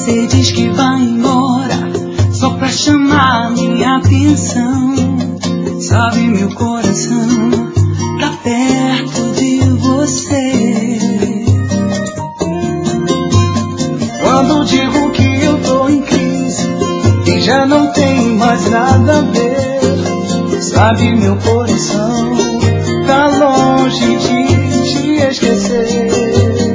Você diz que vai embora só pra chamar minha atenção. Sabe, meu coração tá perto de você. Quando digo que eu tô em crise e já não tem mais nada a ver, sabe, meu coração tá longe de te esquecer.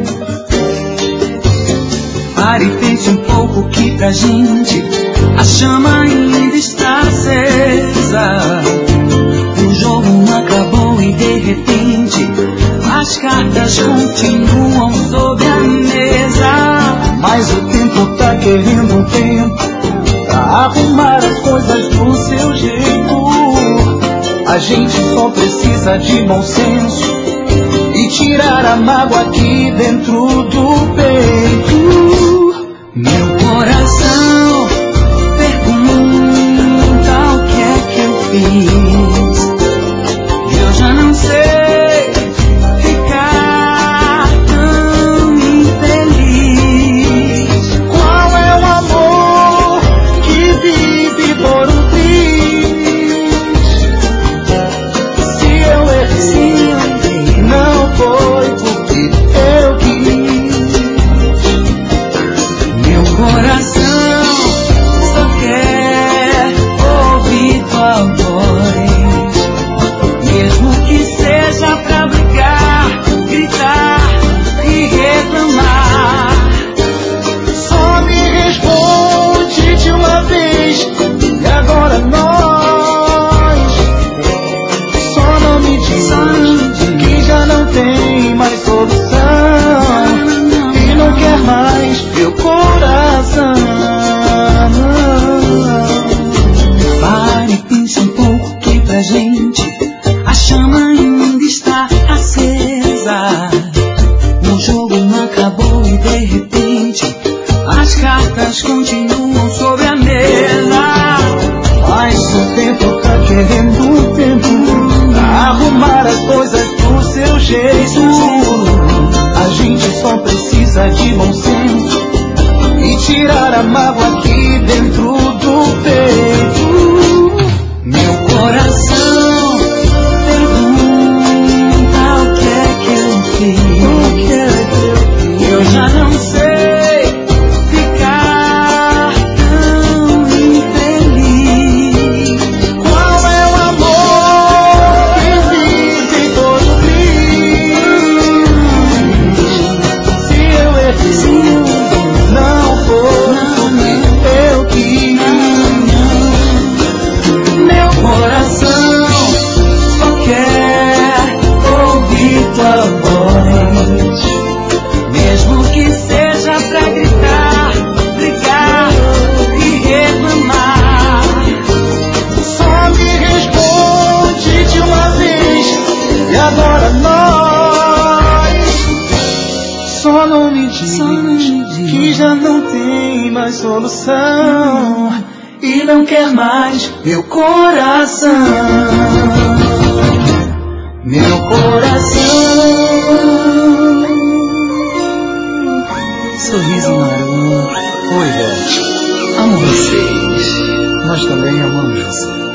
Pare e pense um pouco que pra gente a chama ainda está acesa. O jogo não acabou e de repente as cartas continuam sobre a mesa. Mas o tempo tá querendo um tempo pra arrumar as coisas do seu jeito. A gente só precisa de bom senso e tirar a mágoa aqui dentro do peito. Meu coração pergunta o que é que eu fiz. Eu já não sei ficar tão infeliz. Qual é o amor que vive por um triz? Se eu errei, não foi porque eu quis. Meu coração só quer ouvir tua voz, mesmo que seja pra brigar, gritar e reclamar. Só me responde de uma vez e agora nós. Só não me diz que já não tem mais solução e não quer mais meu coração. Pare e pense um pouco que pra gente a chama ainda está acesa. O jogo não acabou e de repente as cartas continuam sobre a mesa. Mas o tempo tá querendo um tempo pra arrumar as coisas do seu jeito. A gente só precisa de bom senso e tirar a mágoa aqui dentro do peito. Meu coração pergunta o que é que eu fiz. Eu já não sei ficar tão infeliz. Qual é o amor que vive por triz? Se eu errei, não foi eu quis. Meu coração só quer ouvir tua voz, mesmo que seja pra gritar, brigar e reclamar. Só me responde de uma vez e agora nós. Só não me diz que já não tem mais solução e não quer mais meu coração. Meu coração. Sorriso maroto. Oi, Beth. Amo vocês. Nós também amamos você.